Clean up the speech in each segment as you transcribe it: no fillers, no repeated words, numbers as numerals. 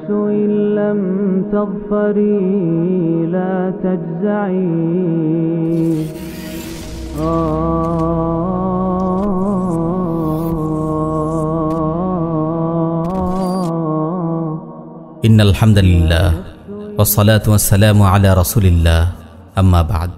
إن لم تظفري لا تجزعي إن الحمد لله والصلاة والسلام على رسول الله أما بعد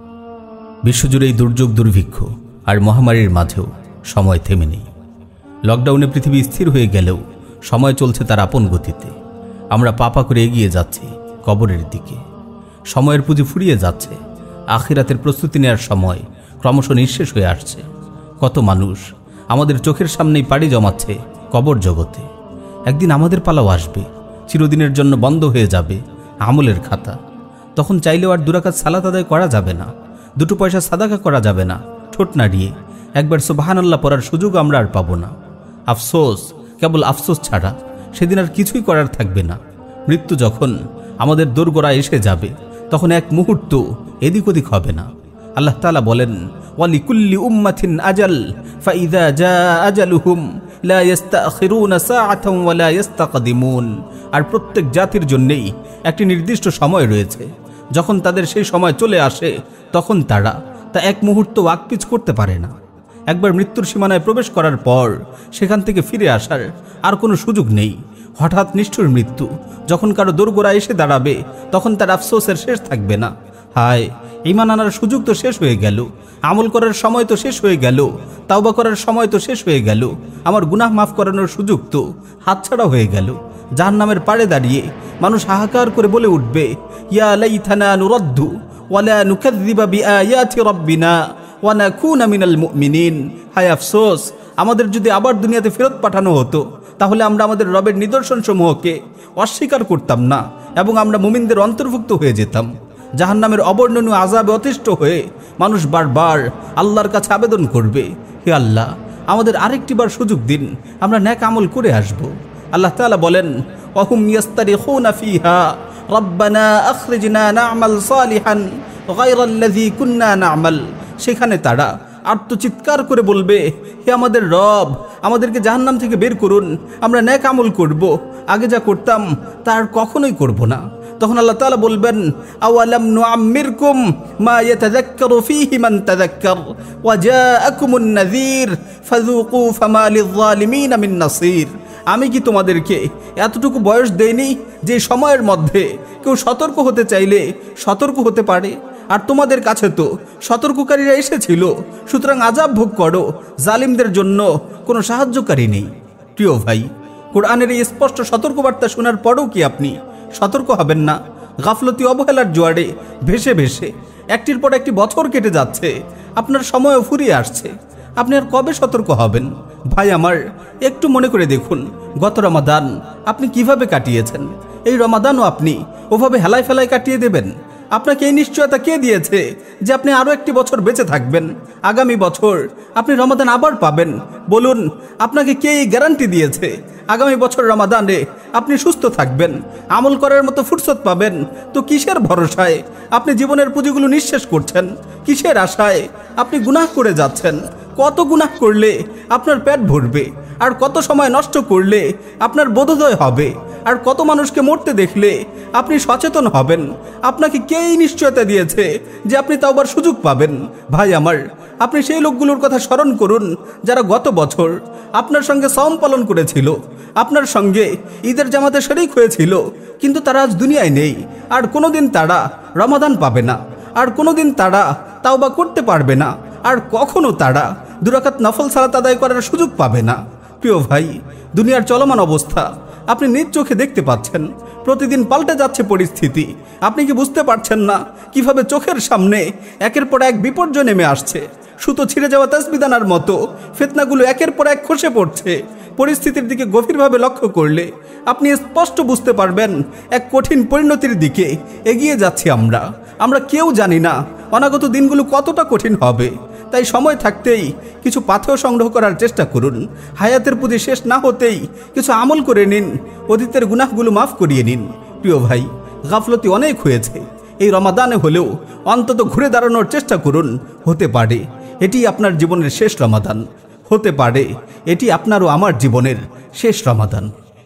বিশ্বজুড়ে এই দুর্যোগ দুর্ভিক্ষ আর মহামারীর মাঝেও সময় থেমে নেই। লকডাউনে পৃথিবী স্থির হয়ে গেলেও সময় চলছে তার আপন গতিতে। আমরা পাপা করে এগিয়ে যাচ্ছি কবরের দিকে। সময়ের পুঁজি ফুরিয়ে যাচ্ছে। আখিরাতের প্রস্তুতি নেওয়ার সময় ক্রমশ নিঃশেষ হয়ে আসছে। কত মানুষ আমাদের চোখের সামনেই পাড়ি জমাচ্ছে কবর জগতে। একদিন আমাদের পালাও আসবে, চিরদিনের জন্য বন্ধ হয়ে যাবে আমলের খাতা। তখন চাইলেও আর দুরাকাত সালাত আদায় করা যাবে না, দুটো পয়সা সাদাকা করা যাবে না, ঠোঁট নাড়িয়ে একবার সুবহানাল্লাহ পড়ার সুযোগ আমরা আর পাবো না। আফসোস, কেবল আফসোস ছাড়া সেদিন আর কিছুই করার থাকবে না। মৃত্যু যখন আমাদের দোরগোড়ায় এসে যাবে, তখন এক মুহূর্ত এদিক ওদিক হবে না। আল্লাহ তাআলা বলেন, ওয়ালিকুল্লি উম্মাতিন আজাল ফাইযা জাআ আজালুহুম লা ইস্তাখিরুনা সাআতান ওয়া লা ইস্তাকদিমুন। আর প্রত্যেক জাতির জন্যই একটি নির্দিষ্ট সময় রয়েছে। যখন তাদের সেই সময় চলে আসে, তখন তারা তা এক মুহূর্ত আগ-পিছ করতে পারে না। একবার মৃত্যুর সীমানায় প্রবেশ করার পর সেখান থেকে ফিরে আসার আর কোনো সুযোগ নেই। হঠাৎ নিষ্ঠুর মৃত্যু যখন কারো দোরগোড়ায় এসে দাঁড়াবে, তখন তার আফসোসের শেষ থাকবে না। হায়, ঈমান আনার সুযোগ তো শেষ হয়ে গেল, আমল করার সময় তো শেষ হয়ে গেল, তাওবা করার সময় তো শেষ হয়ে গেল, আমার গুনাহ মাফ করানোর সুযোগ তো হাতছাড়া হয়ে গেল। জাহান্নামের পাড়ে দাঁড়িয়ে মানুষ হাহাকার করে বলে উঠবে, ইয়া লাইতানা নুরাদ্দু ওয়া লা নুকাযযিবা বিআয়াতি রাব্বিনা ওয়া নাকুনা মিনাল মুমিনিন। হায় আফসোস, আমাদের যদি আবার দুনিয়াতে ফেরত পাঠানো হতো, তাহলে আমরা আমাদের রবের নিদর্শনসমূহকে অস্বীকার করতাম না এবং আমরা মুমিনদের অন্তর্ভুক্ত হয়ে যেতাম। জাহান্নামের অবর্ণনীয় আযাবে অতিষ্ঠ হয়ে মানুষ বারবার আল্লাহর কাছে আবেদন করবে, হে আল্লাহ, আমাদের আরেকটি বার সুযোগ দিন, আমরা নেক আমল করে আসব। আল্লাহ তাআলা বলেন, ওয়াহুম ইয়াস্তারিখুনা ফিহা রাব্বানা আখরিজনা না'মাল সালিহান গায়রাল্লাযী কুন্না না'মাল। সেখানে তারা আর্তচিৎকার করে বলবে, হে আমাদের রব, আমাদেরকে জাহান্নাম থেকে বের করুন, আমরা নেক আমল করব, আগে যা করতাম তার কখনোই করব না। তখন আল্লাহ তাআলা বলবেন, আওয়ালাম নুআম্মিরকুম মা ইয়াতাযাক্কারু ফীহি মান তাযাক্কার ওয়া জাআকুমুন নাযীর ফাযুকু ফামা লিয-যালিমিনা মিন নাসীর। আমি কি তোমাদেরকে এতটুকু বয়স দেইনি যে সময়ের মধ্যে কেউ সতর্ক হতে চাইলে সতর্ক হতে পারে? আর তোমাদের কাছে তো সতর্ককারীরা এসেছিল, সুতরাং আযাব ভোগ করো, জালিমদের জন্য কোনো সাহায্যকারী নেই। প্রিয় ভাই, কোরআনের এই স্পষ্ট সতর্কবার্তা শোনার পরেও কি আপনি সতর্ক হবেন না? গাফলতি অবহেলার জোয়ারে ভেসে ভেসে একটির পর একটি বছর কেটে যাচ্ছে, আপনার সময়ও ফুরিয়ে আসছে। আপনি আর কবে সতর্ক হবেন? ভাই আমার, একটু মনে করে দেখুন, গত রমাদান আপনি কিভাবে কাটিয়েছেন? এই রমাদানও আপনি ওভাবে হেলায় ফেলায় কাটিয়ে দেবেন? আপনাকে এই নিশ্চয়তা কে দিয়েছে যে আপনি আরও একটি বছর বেঁচে থাকবেন? আগামী বছর আপনি রমাদান আবার পাবেন? বলুন, আপনাকে কে এই গ্যারান্টি দিয়েছে আগামী বছর রমাদানে আপনি সুস্থ থাকবেন, আমল করার মতো ফুরসত পাবেন? তো কিসের ভরসায় আপনি জীবনের পুঁজিগুলো নিঃশেষ করছেন? কিসের আশায় আপনি গুনাহ করে যাচ্ছেন? কত গুনাহ করলে আপনার পেট ভরবে? আর কত সময় নষ্ট করলে আপনার বোধোদয় হবে? আর কত মানুষকে মরতে দেখলে আপনি সচেতন হবেন? আপনাকে কে এই নিশ্চয়তা দিয়েছে যে আপনি তাওবার সুযোগ পাবেন? ভাই আমার, আপনি সেই লোকগুলোর কথা স্মরণ করুন যারা গত বছর আপনার সঙ্গে সওম পালন করেছিল, আপনার সঙ্গে ঈদের জামাতে শরীক হয়েছিল, কিন্তু তারা আজ দুনিয়ায় নেই। আর কোনোদিন তারা রমাদান পাবে না, আর কোনোদিন তারা তাওবা করতে পারবে না, আর কখনো তারা দুরাকাত নফল সালাত আদায় করার সুযোগ পাবে না। প্রিয় ভাই, দুনিয়ার চলমান অবস্থা আপনি নিজ চোখে দেখতে পাচ্ছেন। প্রতিদিন পাল্টে যাচ্ছে পরিস্থিতি। আপনি কি বুঝতে পারছেন না কিভাবে চোখের সামনে একের পর এক বিপর্যয় নেমে আসছে? সুতো ছিঁড়ে যাওয়া তাসবিদানার মতো ফিতনাগুলো একের পর এক খসে পড়ছে। পরিস্থিতির দিকে গভীরভাবে লক্ষ্য করলে আপনি স্পষ্ট বুঝতে পারবেন এক কঠিন পরিণতির দিকে এগিয়ে যাচ্ছি আমরা কেউ জানি না অনাগত দিনগুলো কতটা কঠিন হবে। তাই সময় থাকতেই কিছু পাথেয় সংগ্রহ করার চেষ্টা করুন। হায়াতের পুঁজি শেষ না হতেই কিছু আমল করে নিন, অতীতের গুনাহগুলো মাফ করিয়ে নিন। প্রিয় ভাই, গাফলতি অনেক হয়েছে। এই রমাদানে হলেও অন্তত ঘুরে দাঁড়ানোর চেষ্টা করুন। হতে পারে এটি আপনার জীবনের শেষ রমাদান, হতে পারে এটি আপনার ও আমার জীবনের শেষ রমাদান।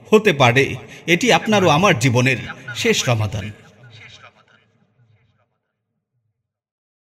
হতে পারে এটি আপনার ও আমার জীবনের শেষ রমাদান।